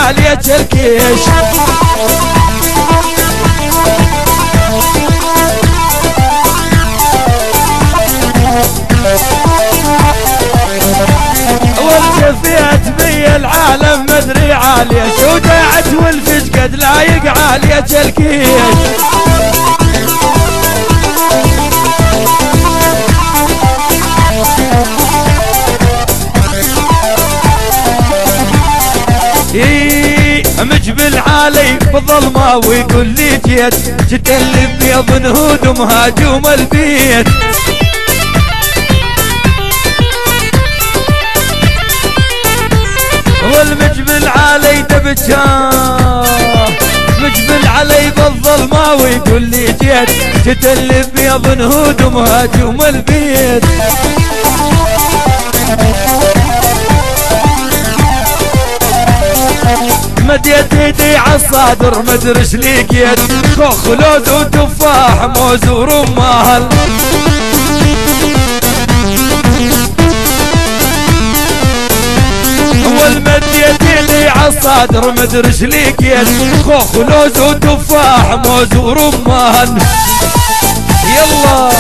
عالية الكيش. والجفيت بي العالم مدري عالية، وداعت والفج قد لايق عالية الكيش. مجبل علي بالظلمة ويقول لي جيت اللي بيض نهود ومهاجم البيت. والمجبل علي دبجاه، مجبل علي بالظلمة ويقول لي جيت اللي بيض نهود ومهاجم البيت. مديت ايدي عالصادر مدرش لقيت، خوخ لوز وتفاح موز ورمان. والمديت ايدي عالصادر مدرش لقيت، خوخ لوز وتفاح موز ورمان. يلا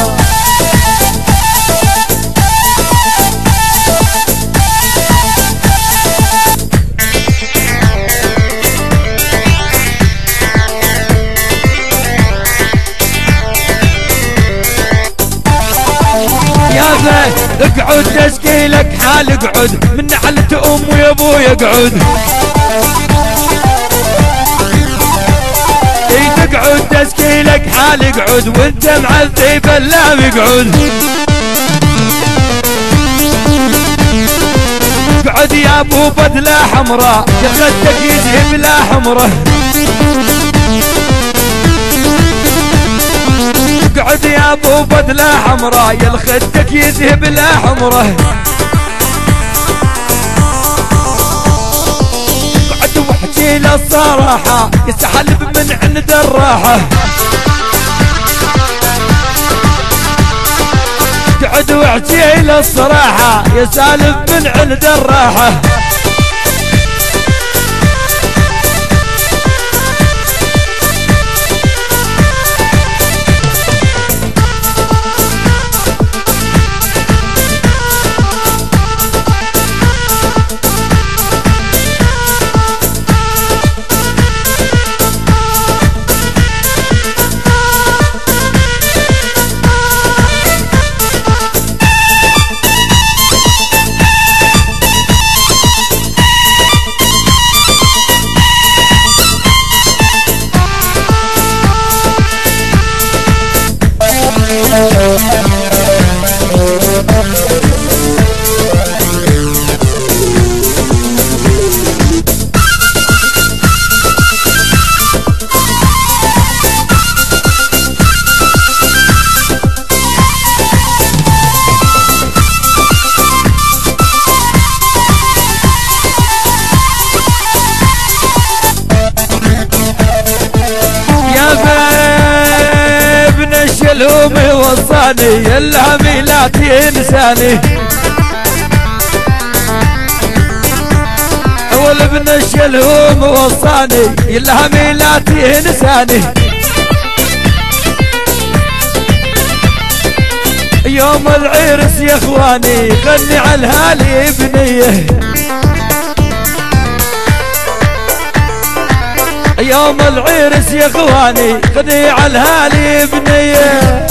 اقعد تشكيلك حال اقعد، من نعلة امي وابوي اقعد. اي تقعد تشكيلك حال اقعد، وانت معذب اللام اقعد. اقعد يا ابو بدلة حمراء، يا خدك يذهب لا حمره. اقعد يا ابو بدلة حمراء، يا خدك يذهب لا حمره. اقعد واحكي له الصراحة، يسحلب من عند الراحة. اقعد واحكي له الصراحة، يسالب من عند الراحة. الهمي وصاني الهمي لا تنساني، والابن الشلهوم وصاني الهمي لا تنساني. يوم العرس يا اخواني غني على الهالي بنيه، يوم العرس يا اخواني غني على الهالي بنيه.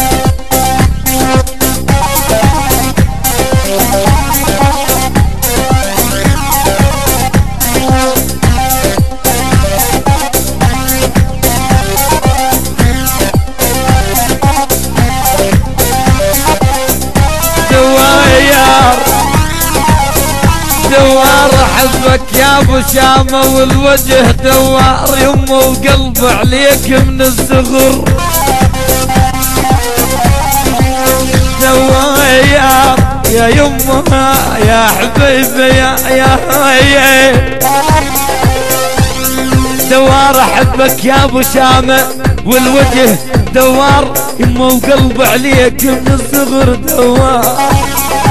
دوار حبك يا ابو شامة، والوجه دوار يمه وقلب عليك من الصغر. دوار يا يمه يا حبيبي يا دوار حبك يا ابو شامة، والوجه دوار يمه وقلب عليك من الصغر. دوار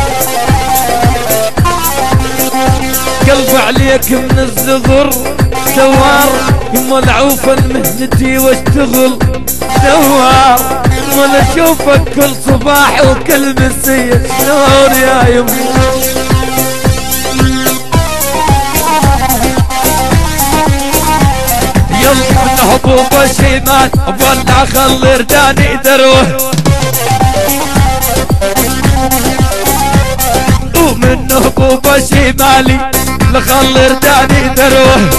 قلب عليك من الصغر، دوار يما العوفة المهنتي واشتغل دوار يما اشوفك كل صباح وكل مسية شلون يا يما يلا من حبوب الشمال ولا خلي رداني ذروه ومن حبوب شمالي لخلي رداني ذروه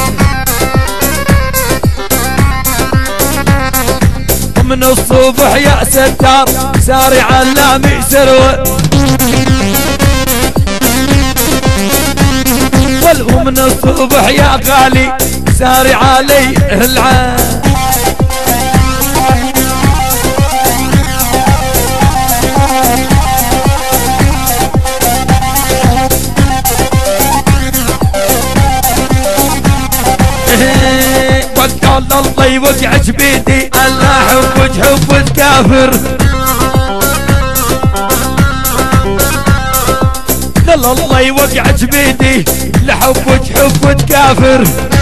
ومن الصبح يا ستار ساري علامي سروه ومن الصبح يا غالي ساري علي العين وقال الله يوقعك بيدي الله حبك حب كافر قال الله يوقعك بيدي لحبك حب كافر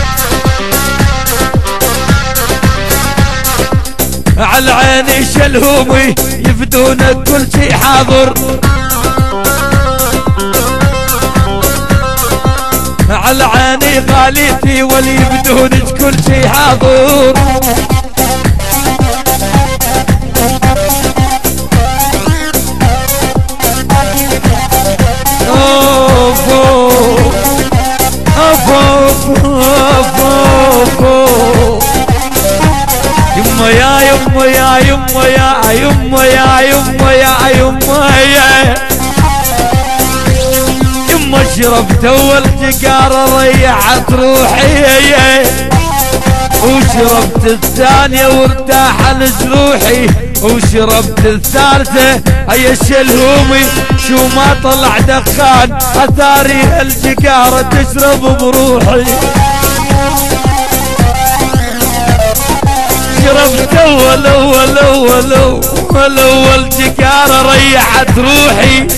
على عيني شلهومي يفدونك كل شي حاضر على عيني غاليتي واللي يبدونك كل شي حاضر يما يا يما يا يما يا يما يا يما يا يما يا يما شربت اول سيجارة ريحت روحي وشربت الثانية وارتاح جروحي وشربت الثالثة هيا الشلهومي شو ما طلع دخان اثاري السيجارة تشرب بروحي شربت اول سيجارة ريحت روحي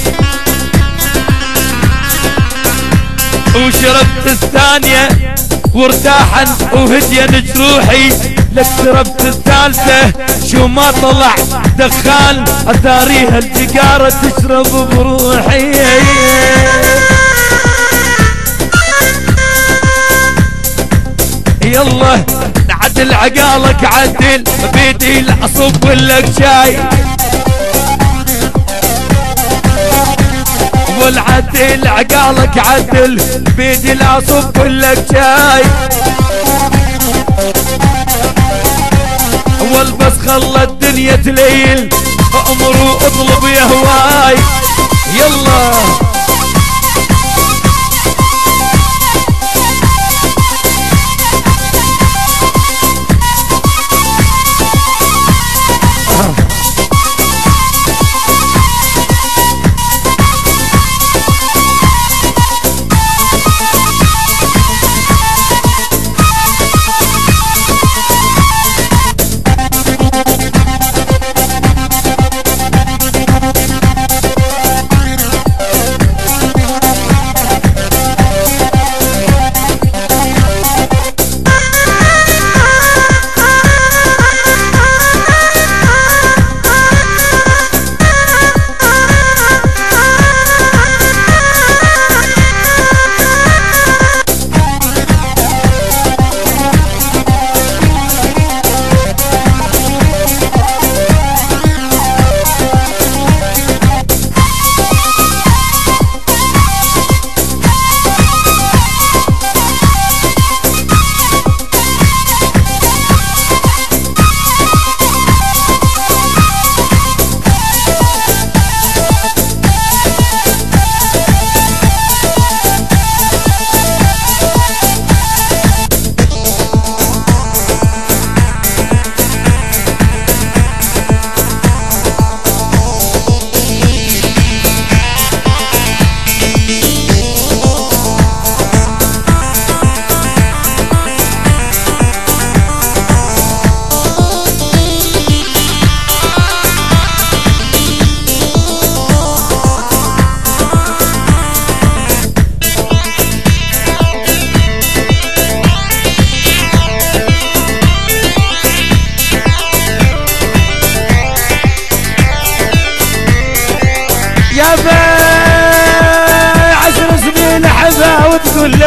وشربت الثانية وارتاحا وهديا جروحي لك شربت الثالثة شو ما طلع دخان اثاريها السيجارة تشرب بروحي يلا نعدل عقالك عدل بيدي العصب ولك شاي والعدل عقالك عدل بيدي العصب ولك شاي اول بس خلى الدنيا تليل امر واطلب يا هواي يلا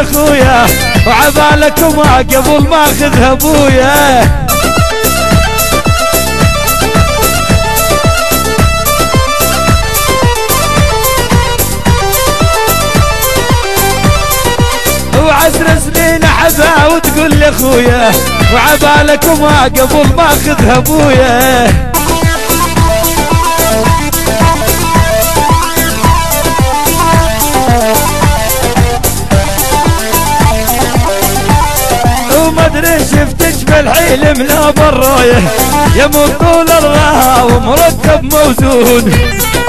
اخويا وعبالك ما قبل ما اخذها ابويا. وعشر سنين احبها وتقول لي اخويا وعبالك ما قبل ما اخذها ابويا. وما ادري شفتش بالحيل من الرؤيه يا مطول الرها ومرتب موزون.